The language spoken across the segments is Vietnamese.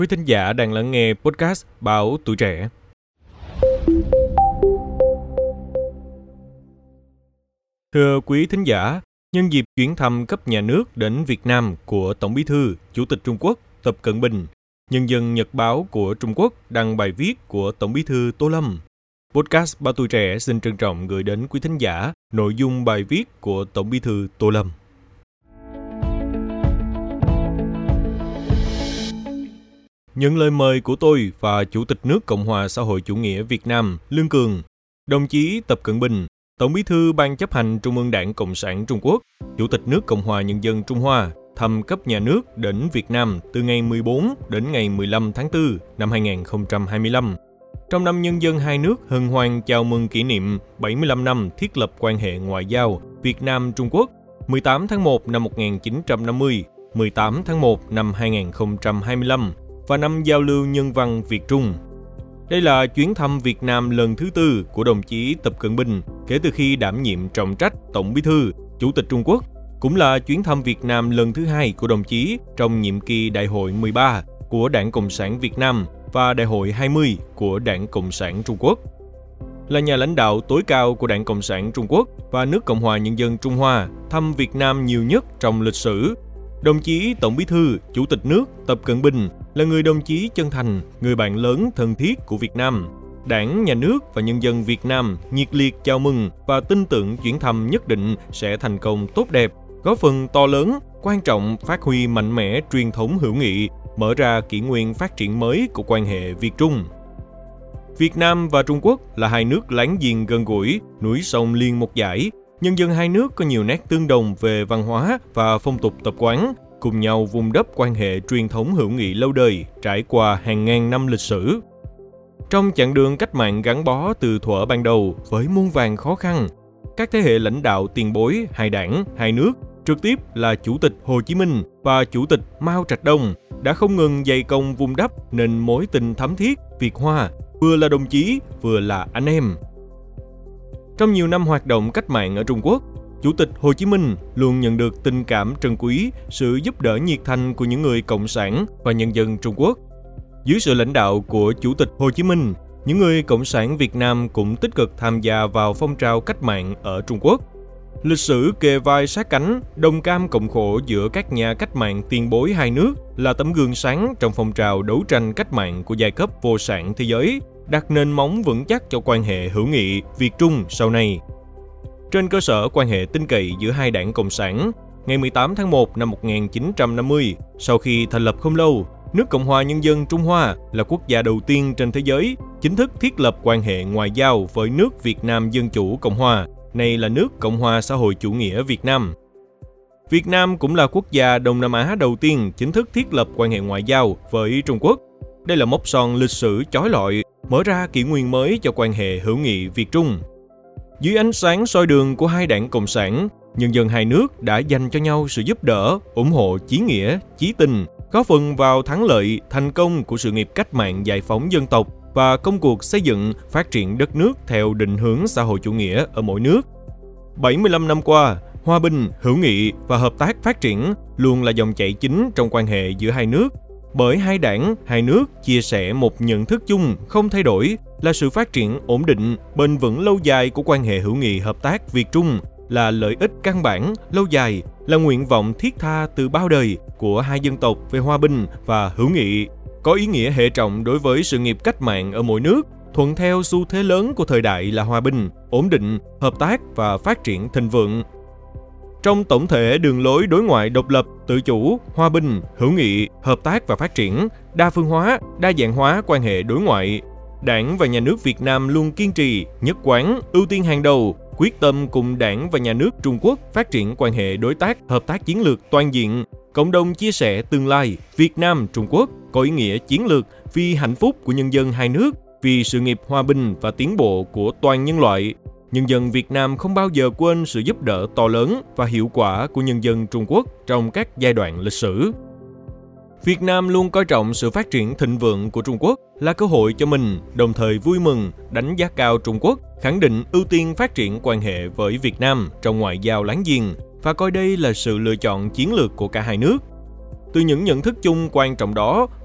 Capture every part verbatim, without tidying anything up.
Quý thính giả đang lắng nghe podcast Báo Tuổi Trẻ. Thưa quý thính giả, nhân dịp chuyến thăm cấp nhà nước đến Việt Nam của Tổng Bí thư, Chủ tịch Trung Quốc Tập Cận Bình, Nhân dân Nhật báo của Trung Quốc đăng bài viết của Tổng Bí thư Tô Lâm. Podcast Báo Tuổi Trẻ xin trân trọng gửi đến quý thính giả nội dung bài viết của Tổng Bí thư Tô Lâm. Nhận lời mời của tôi và Chủ tịch nước Cộng hòa xã hội chủ nghĩa Việt Nam Lương Cường, đồng chí Tập Cận Bình, Tổng Bí thư Ban chấp hành Trung ương Đảng Cộng sản Trung Quốc, Chủ tịch nước Cộng hòa Nhân dân Trung Hoa thăm cấp nhà nước đến Việt Nam từ ngày mười bốn đến ngày mười lăm tháng tư năm hai nghìn không trăm hai mươi lăm. Trong năm nhân dân hai nước hân hoan chào mừng kỷ niệm bảy mươi lăm năm thiết lập quan hệ ngoại giao Việt Nam-Trung Quốc mười tám tháng một năm một nghìn chín trăm năm mươi, mười tám tháng một năm hai nghìn không trăm hai mươi lăm và năm giao lưu nhân văn Việt-Trung. Đây là chuyến thăm Việt Nam lần thứ tư của đồng chí Tập Cận Bình kể từ khi đảm nhiệm trọng trách Tổng Bí thư, Chủ tịch Trung Quốc, cũng là chuyến thăm Việt Nam lần thứ hai của đồng chí trong nhiệm kỳ Đại hội mười ba của Đảng Cộng sản Việt Nam và Đại hội hai mươi của Đảng Cộng sản Trung Quốc. Là nhà lãnh đạo tối cao của Đảng Cộng sản Trung Quốc và nước Cộng hòa Nhân dân Trung Hoa thăm Việt Nam nhiều nhất trong lịch sử, đồng chí Tổng Bí thư, Chủ tịch nước Tập Cận Bình là người đồng chí chân thành, người bạn lớn thân thiết của Việt Nam. Đảng, Nhà nước và nhân dân Việt Nam nhiệt liệt chào mừng và tin tưởng chuyến thăm nhất định sẽ thành công tốt đẹp, góp phần to lớn, quan trọng phát huy mạnh mẽ truyền thống hữu nghị, mở ra kỷ nguyên phát triển mới của quan hệ Việt-Trung. Việt Nam và Trung Quốc là hai nước láng giềng gần gũi, núi sông liên một dải. Nhân dân hai nước có nhiều nét tương đồng về văn hóa và phong tục tập quán, cùng nhau vun đắp quan hệ truyền thống hữu nghị lâu đời, trải qua hàng ngàn năm lịch sử. Trong chặng đường cách mạng gắn bó từ thuở ban đầu với muôn vàn khó khăn, các thế hệ lãnh đạo tiền bối hai đảng, hai nước, trực tiếp là Chủ tịch Hồ Chí Minh và Chủ tịch Mao Trạch Đông đã không ngừng dày công vun đắp nên mối tình thắm thiết Việt Hoa, vừa là đồng chí, vừa là anh em. Trong nhiều năm hoạt động cách mạng ở Trung Quốc, Chủ tịch Hồ Chí Minh luôn nhận được tình cảm trân quý, sự giúp đỡ nhiệt thành của những người cộng sản và nhân dân Trung Quốc. Dưới sự lãnh đạo của Chủ tịch Hồ Chí Minh, những người cộng sản Việt Nam cũng tích cực tham gia vào phong trào cách mạng ở Trung Quốc. Lịch sử kề vai sát cánh, đồng cam cộng khổ giữa các nhà cách mạng tiền bối hai nước là tấm gương sáng trong phong trào đấu tranh cách mạng của giai cấp vô sản thế giới, đặt nền móng vững chắc cho quan hệ hữu nghị Việt-Trung sau này. Trên cơ sở quan hệ tin cậy giữa hai đảng Cộng sản, ngày mười tám tháng một năm một nghìn chín trăm năm mươi, sau khi thành lập không lâu, nước Cộng hòa Nhân dân Trung Hoa là quốc gia đầu tiên trên thế giới chính thức thiết lập quan hệ ngoại giao với nước Việt Nam Dân Chủ Cộng Hòa, nay là nước Cộng hòa xã hội chủ nghĩa Việt Nam. Việt Nam cũng là quốc gia Đông Nam Á đầu tiên chính thức thiết lập quan hệ ngoại giao với Trung Quốc. Đây là mốc son lịch sử chói lọi, mở ra kỷ nguyên mới cho quan hệ hữu nghị Việt-Trung. Dưới ánh sáng soi đường của hai đảng Cộng sản, nhân dân hai nước đã dành cho nhau sự giúp đỡ, ủng hộ chí nghĩa, chí tình, góp phần vào thắng lợi, thành công của sự nghiệp cách mạng giải phóng dân tộc và công cuộc xây dựng, phát triển đất nước theo định hướng xã hội chủ nghĩa ở mỗi nước. bảy mươi lăm năm qua, hòa bình, hữu nghị và hợp tác phát triển luôn là dòng chảy chính trong quan hệ giữa hai nước, bởi hai đảng, hai nước chia sẻ một nhận thức chung không thay đổi là sự phát triển ổn định, bền vững lâu dài của quan hệ hữu nghị hợp tác Việt-Trung là lợi ích căn bản, lâu dài, là nguyện vọng thiết tha từ bao đời của hai dân tộc về hòa bình và hữu nghị, có ý nghĩa hệ trọng đối với sự nghiệp cách mạng ở mỗi nước, thuận theo xu thế lớn của thời đại là hòa bình, ổn định, hợp tác và phát triển thịnh vượng. Trong tổng thể đường lối đối ngoại độc lập, tự chủ, hòa bình, hữu nghị, hợp tác và phát triển, đa phương hóa, đa dạng hóa quan hệ đối ngoại, Đảng và Nhà nước Việt Nam luôn kiên trì, nhất quán, ưu tiên hàng đầu, quyết tâm cùng Đảng và Nhà nước Trung Quốc phát triển quan hệ đối tác, hợp tác chiến lược toàn diện, cộng đồng chia sẻ tương lai Việt Nam-Trung Quốc có ý nghĩa chiến lược vì hạnh phúc của nhân dân hai nước, vì sự nghiệp hòa bình và tiến bộ của toàn nhân loại. Nhân dân Việt Nam không bao giờ quên sự giúp đỡ to lớn và hiệu quả của nhân dân Trung Quốc trong các giai đoạn lịch sử. Việt Nam luôn coi trọng sự phát triển thịnh vượng của Trung Quốc là cơ hội cho mình, đồng thời vui mừng, đánh giá cao Trung Quốc, khẳng định ưu tiên phát triển quan hệ với Việt Nam trong ngoại giao láng giềng và coi đây là sự lựa chọn chiến lược của cả hai nước. Từ những nhận thức chung quan trọng đó,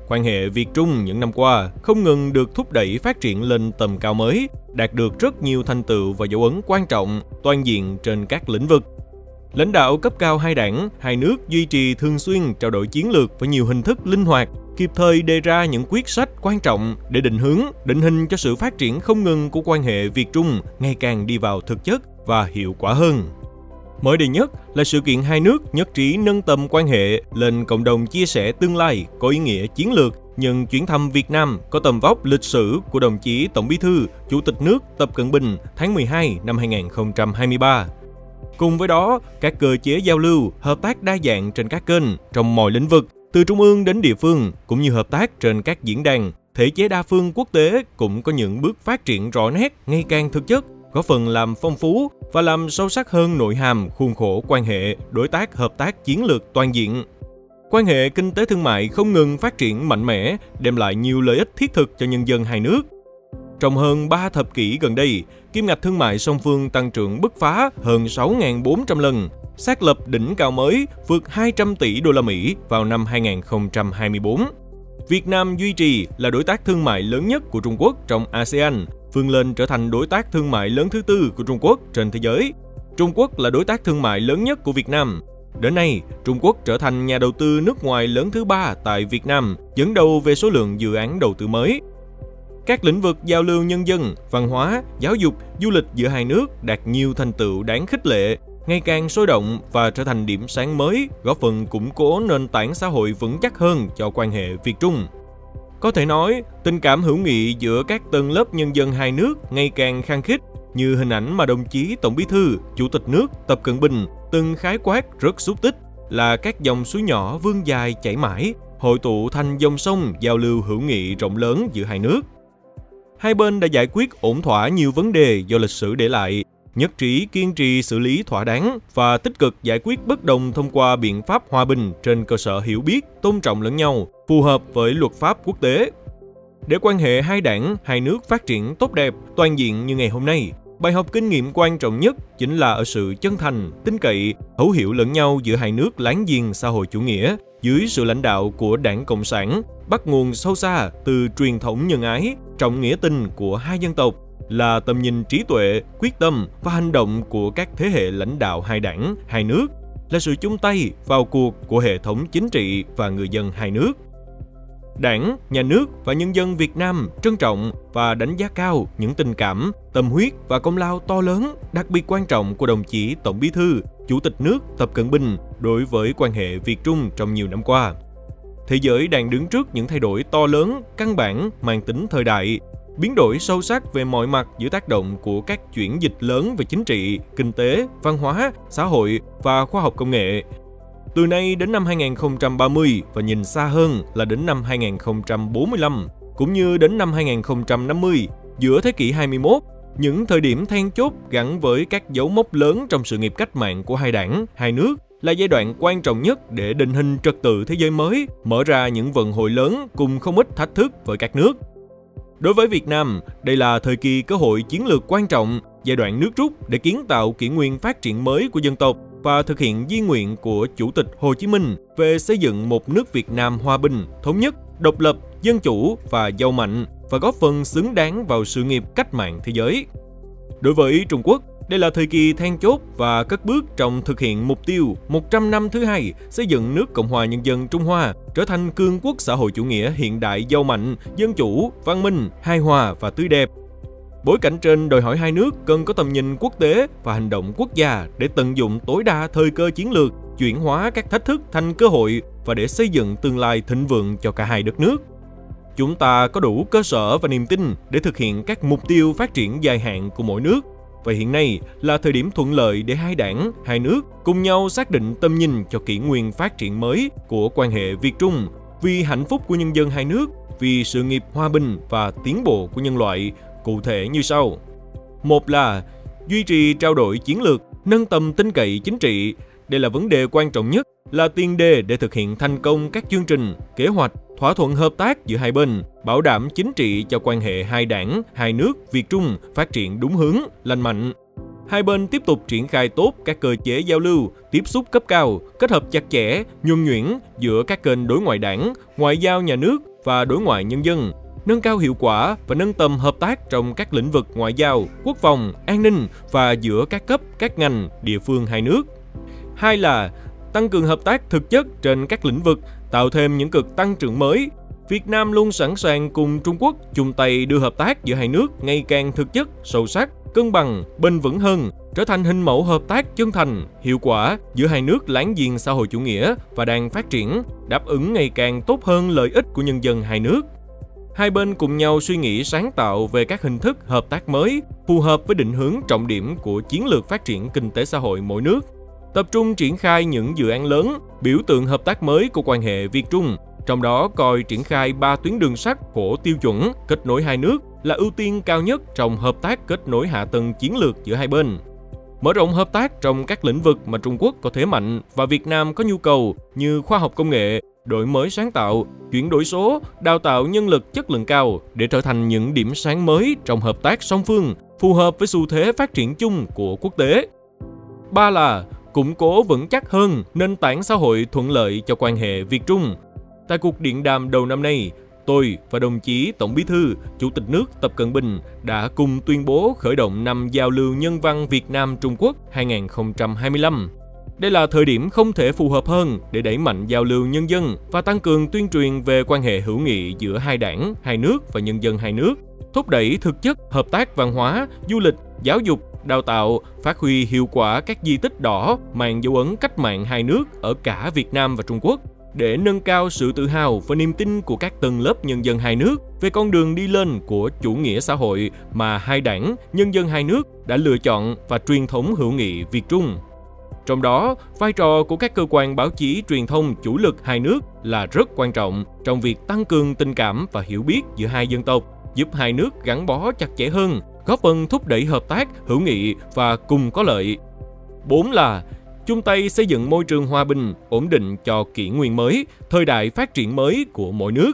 Quan hệ Việt-Trung những năm qua không ngừng được thúc đẩy phát triển lên tầm cao mới, đạt được rất nhiều thành tựu và dấu ấn quan trọng, toàn diện trên các lĩnh vực. Lãnh đạo cấp cao hai đảng, hai nước duy trì thường xuyên trao đổi chiến lược với nhiều hình thức linh hoạt, kịp thời đề ra những quyết sách quan trọng để định hướng, định hình cho sự phát triển không ngừng của quan hệ Việt-Trung ngày càng đi vào thực chất và hiệu quả hơn. Mới đây nhất là sự kiện hai nước nhất trí nâng tầm quan hệ lên cộng đồng chia sẻ tương lai có ý nghĩa chiến lược nhân chuyến thăm Việt Nam có tầm vóc lịch sử của đồng chí Tổng Bí thư, Chủ tịch nước Tập Cận Bình tháng mười hai năm hai nghìn không trăm hai mươi ba. Cùng với đó, các cơ chế giao lưu, hợp tác đa dạng trên các kênh trong mọi lĩnh vực, từ trung ương đến địa phương, cũng như hợp tác trên các diễn đàn, thể chế đa phương quốc tế cũng có những bước phát triển rõ nét, ngày càng thực chất, có phần làm phong phú và làm sâu sắc hơn nội hàm khuôn khổ quan hệ đối tác hợp tác chiến lược toàn diện. Quan hệ kinh tế thương mại không ngừng phát triển mạnh mẽ, đem lại nhiều lợi ích thiết thực cho nhân dân hai nước. Trong hơn ba thập kỷ gần đây, kim ngạch thương mại song phương tăng trưởng bứt phá hơn sáu nghìn bốn trăm lần, xác lập đỉnh cao mới vượt hai trăm tỷ đô la Mỹ vào năm hai nghìn không trăm hai mươi tư. Việt Nam duy trì là đối tác thương mại lớn nhất của Trung Quốc trong a sê an, vươn lên trở thành đối tác thương mại lớn thứ tư của Trung Quốc trên thế giới. Trung Quốc là đối tác thương mại lớn nhất của Việt Nam. Đến nay, Trung Quốc trở thành nhà đầu tư nước ngoài lớn thứ ba tại Việt Nam, dẫn đầu về số lượng dự án đầu tư mới. Các lĩnh vực giao lưu nhân dân, văn hóa, giáo dục, du lịch giữa hai nước đạt nhiều thành tựu đáng khích lệ, ngày càng sôi động và trở thành điểm sáng mới, góp phần củng cố nền tảng xã hội vững chắc hơn cho quan hệ Việt-Trung. Có thể nói, tình cảm hữu nghị giữa các tầng lớp nhân dân hai nước ngày càng khăng khít, như hình ảnh mà đồng chí Tổng Bí thư, Chủ tịch nước Tập Cận Bình từng khái quát rất xúc tích, là các dòng suối nhỏ vươn dài chảy mãi, hội tụ thành dòng sông giao lưu hữu nghị rộng lớn giữa hai nước. Hai bên đã giải quyết ổn thỏa nhiều vấn đề do lịch sử để lại, nhất trí kiên trì xử lý thỏa đáng và tích cực giải quyết bất đồng thông qua biện pháp hòa bình trên cơ sở hiểu biết, tôn trọng lẫn nhau, phù hợp với luật pháp quốc tế. Để quan hệ hai đảng, hai nước phát triển tốt đẹp, toàn diện như ngày hôm nay, bài học kinh nghiệm quan trọng nhất chính là ở sự chân thành, tin cậy, thấu hiểu lẫn nhau giữa hai nước láng giềng xã hội chủ nghĩa dưới sự lãnh đạo của Đảng Cộng sản, bắt nguồn sâu xa từ truyền thống nhân ái, trọng nghĩa tình của hai dân tộc, là tầm nhìn trí tuệ, quyết tâm và hành động của các thế hệ lãnh đạo hai đảng, hai nước, là sự chung tay vào cuộc của hệ thống chính trị và người dân hai nước. Đảng, Nhà nước và nhân dân Việt Nam trân trọng và đánh giá cao những tình cảm, tâm huyết và công lao to lớn, đặc biệt quan trọng của đồng chí Tổng Bí thư, Chủ tịch nước Tập Cận Bình đối với quan hệ Việt-Trung trong nhiều năm qua. Thế giới đang đứng trước những thay đổi to lớn, căn bản, mang tính thời đại, biến đổi sâu sắc về mọi mặt giữa tác động của các chuyển dịch lớn về chính trị, kinh tế, văn hóa, xã hội và khoa học công nghệ. Từ nay đến năm hai nghìn không trăm ba mươi và nhìn xa hơn là đến năm hai nghìn không trăm bốn mươi lăm, cũng như đến năm hai nghìn không trăm năm mươi, giữa thế kỷ hai mươi mốt, những thời điểm then chốt gắn với các dấu mốc lớn trong sự nghiệp cách mạng của hai đảng, hai nước, là giai đoạn quan trọng nhất để định hình trật tự thế giới mới, mở ra những vận hội lớn cùng không ít thách thức với các nước. Đối với Việt Nam, đây là thời kỳ cơ hội chiến lược quan trọng, giai đoạn nước rút để kiến tạo kỷ nguyên phát triển mới của dân tộc và thực hiện di nguyện của Chủ tịch Hồ Chí Minh về xây dựng một nước Việt Nam hòa bình, thống nhất, độc lập, dân chủ và giàu mạnh, và góp phần xứng đáng vào sự nghiệp cách mạng thế giới. Đối với Trung Quốc, đây là thời kỳ then chốt và cất bước trong thực hiện mục tiêu một trăm năm thứ hai xây dựng nước Cộng hòa Nhân dân Trung Hoa trở thành cường quốc xã hội chủ nghĩa hiện đại giàu mạnh, dân chủ, văn minh, hài hòa và tươi đẹp. Bối cảnh trên đòi hỏi hai nước cần có tầm nhìn quốc tế và hành động quốc gia để tận dụng tối đa thời cơ chiến lược, chuyển hóa các thách thức thành cơ hội và để xây dựng tương lai thịnh vượng cho cả hai đất nước. Chúng ta có đủ cơ sở và niềm tin để thực hiện các mục tiêu phát triển dài hạn của mỗi nước. Và hiện nay là thời điểm thuận lợi để hai đảng, hai nước cùng nhau xác định tầm nhìn cho kỷ nguyên phát triển mới của quan hệ Việt-Trung, vì hạnh phúc của nhân dân hai nước, vì sự nghiệp hòa bình và tiến bộ của nhân loại, cụ thể như sau. Một là duy trì trao đổi chiến lược, nâng tầm tin cậy chính trị. Đây là vấn đề quan trọng nhất, là tiền đề để thực hiện thành công các chương trình, kế hoạch, thỏa thuận hợp tác giữa hai bên, bảo đảm chính trị cho quan hệ hai đảng, hai nước Việt-Trung phát triển đúng hướng, lành mạnh. Hai bên tiếp tục triển khai tốt các cơ chế giao lưu, tiếp xúc cấp cao, kết hợp chặt chẽ, nhuần nhuyễn giữa các kênh đối ngoại đảng, ngoại giao nhà nước và đối ngoại nhân dân, nâng cao hiệu quả và nâng tầm hợp tác trong các lĩnh vực ngoại giao, quốc phòng, an ninh và giữa các cấp, các ngành, địa phương hai nước. Hai là tăng cường hợp tác thực chất trên các lĩnh vực, tạo thêm những cực tăng trưởng mới. Việt Nam luôn sẵn sàng cùng Trung Quốc chung tay đưa hợp tác giữa hai nước ngày càng thực chất, sâu sắc, cân bằng, bền vững hơn, trở thành hình mẫu hợp tác chân thành, hiệu quả giữa hai nước láng giềng xã hội chủ nghĩa và đang phát triển, đáp ứng ngày càng tốt hơn lợi ích của nhân dân hai nước. Hai bên cùng nhau suy nghĩ sáng tạo về các hình thức hợp tác mới, phù hợp với định hướng trọng điểm của chiến lược phát triển kinh tế xã hội mỗi nước. Tập trung triển khai những dự án lớn, biểu tượng hợp tác mới của quan hệ Việt-Trung, trong đó coi triển khai ba tuyến đường sắt khổ tiêu chuẩn kết nối hai nước là ưu tiên cao nhất trong hợp tác kết nối hạ tầng chiến lược giữa hai bên. Mở rộng hợp tác trong các lĩnh vực mà Trung Quốc có thế mạnh và Việt Nam có nhu cầu như khoa học công nghệ, đổi mới sáng tạo, chuyển đổi số, đào tạo nhân lực chất lượng cao để trở thành những điểm sáng mới trong hợp tác song phương, phù hợp với xu thế phát triển chung của quốc tế. Ba là củng cố vững chắc hơn nền tảng xã hội thuận lợi cho quan hệ Việt-Trung. Tại cuộc điện đàm đầu năm nay, tôi và đồng chí Tổng Bí thư, Chủ tịch nước Tập Cận Bình đã cùng tuyên bố khởi động năm giao lưu nhân văn Việt Nam-Trung Quốc hai không hai lăm. Đây là thời điểm không thể phù hợp hơn để đẩy mạnh giao lưu nhân dân và tăng cường tuyên truyền về quan hệ hữu nghị giữa hai đảng, hai nước và nhân dân hai nước, thúc đẩy thực chất hợp tác văn hóa, du lịch, giáo dục, đào tạo, phát huy hiệu quả các di tích đỏ mang dấu ấn cách mạng hai nước ở cả Việt Nam và Trung Quốc, để nâng cao sự tự hào và niềm tin của các tầng lớp nhân dân hai nước về con đường đi lên của chủ nghĩa xã hội mà hai đảng, nhân dân hai nước đã lựa chọn và truyền thống hữu nghị Việt-Trung. Trong đó, vai trò của các cơ quan báo chí truyền thông chủ lực hai nước là rất quan trọng trong việc tăng cường tình cảm và hiểu biết giữa hai dân tộc, giúp hai nước gắn bó chặt chẽ hơn, góp phần thúc đẩy hợp tác, hữu nghị và cùng có lợi. Bốn là chung tay xây dựng môi trường hòa bình, ổn định cho kỷ nguyên mới, thời đại phát triển mới của mỗi nước.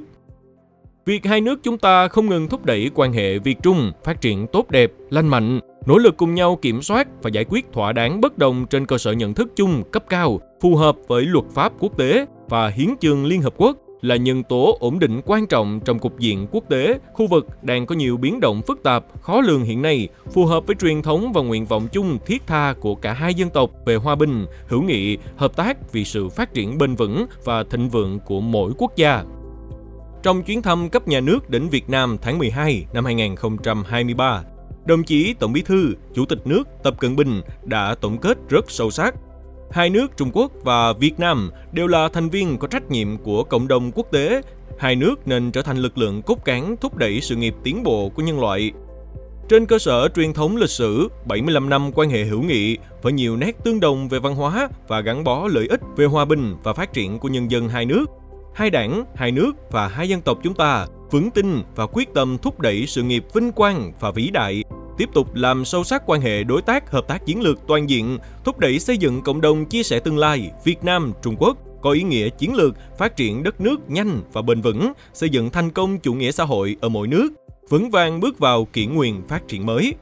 Việc hai nước chúng ta không ngừng thúc đẩy quan hệ Việt-Trung phát triển tốt đẹp, lành mạnh, nỗ lực cùng nhau kiểm soát và giải quyết thỏa đáng bất đồng trên cơ sở nhận thức chung cấp cao, phù hợp với luật pháp quốc tế và hiến chương Liên Hợp Quốc là nhân tố ổn định quan trọng trong cục diện quốc tế, khu vực đang có nhiều biến động phức tạp, khó lường hiện nay, phù hợp với truyền thống và nguyện vọng chung thiết tha của cả hai dân tộc về hòa bình, hữu nghị, hợp tác vì sự phát triển bền vững và thịnh vượng của mỗi quốc gia. Trong chuyến thăm cấp nhà nước đến Việt Nam tháng mười hai năm hai không hai ba, đồng chí Tổng Bí thư, Chủ tịch nước Tập Cận Bình đã tổng kết rất sâu sắc. Hai nước Trung Quốc và Việt Nam đều là thành viên có trách nhiệm của cộng đồng quốc tế. Hai nước nên trở thành lực lượng cốt cán thúc đẩy sự nghiệp tiến bộ của nhân loại. Trên cơ sở truyền thống lịch sử bảy mươi lăm năm quan hệ hữu nghị với nhiều nét tương đồng về văn hóa và gắn bó lợi ích về hòa bình và phát triển của nhân dân hai nước, hai đảng, hai nước và hai dân tộc chúng ta vững tin và quyết tâm thúc đẩy sự nghiệp vinh quang và vĩ đại, tiếp tục làm sâu sắc quan hệ đối tác hợp tác chiến lược toàn diện, thúc đẩy xây dựng cộng đồng chia sẻ tương lai Việt Nam Trung Quốc có ý nghĩa chiến lược, phát triển đất nước nhanh và bền vững, xây dựng thành công chủ nghĩa xã hội ở mỗi nước, vững vàng bước vào kỷ nguyên phát triển mới.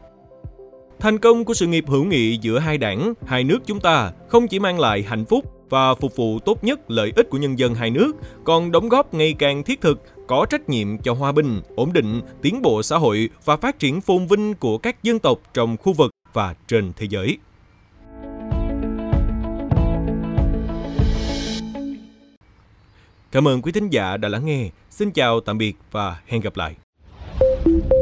Thành công của sự nghiệp hữu nghị giữa hai đảng, hai nước chúng ta không chỉ mang lại hạnh phúc và phục vụ tốt nhất lợi ích của nhân dân hai nước, còn đóng góp ngày càng thiết thực, có trách nhiệm cho hòa bình, ổn định, tiến bộ xã hội và phát triển phồn vinh của các dân tộc trong khu vực và trên thế giới. Cảm ơn quý thính giả đã lắng nghe. Xin chào, tạm biệt và hẹn gặp lại.